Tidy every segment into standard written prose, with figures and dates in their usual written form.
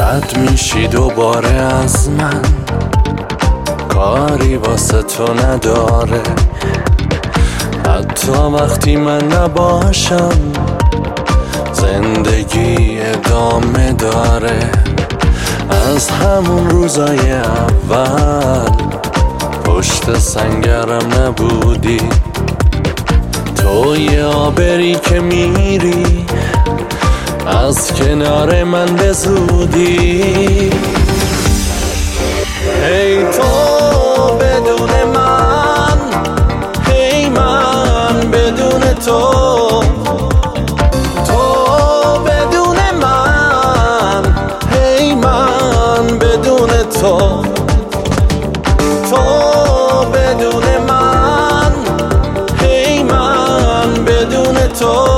رد میشی دوباره از من، کاری واسه تو نداره. حتی وقتی من نباشم زندگی ادامه داره. از همون روزای اول پشت سنگرم نبودی، تو یه آبری که میری از کنار من به زودی. هی تو بدون من، هی من بدون تو، تو بدون من، هی من بدون تو، تو بدون من، هی من بدون تو،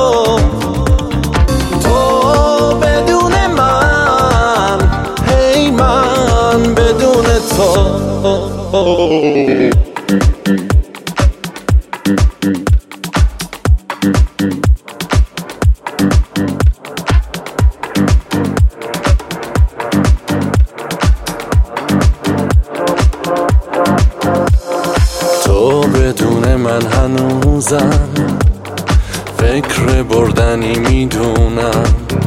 تو بدون من، هی من بدون تو. تو بدون من هنوزم فکر بردنی میدونم،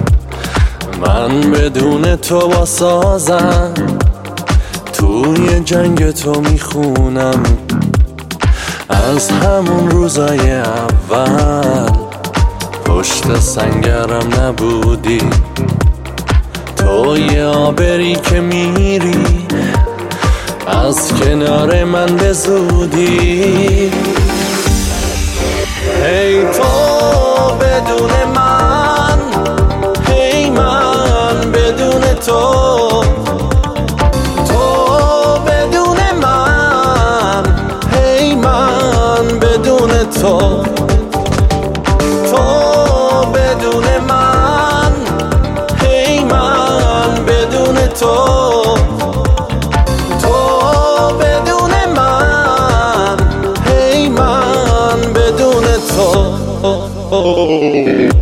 من بدون تو واسازم توی جنگ تو میخونم. از همون روزای اول پشت سنگرم نبودی، تو یه آبری که میری از کنار من به زودی. هی تو بدون من، هی من بدون تو، تو بدون من، هی من بدون تو، تو بدون من، هی من بدون تو، تو بدون من، هی من بدون تو.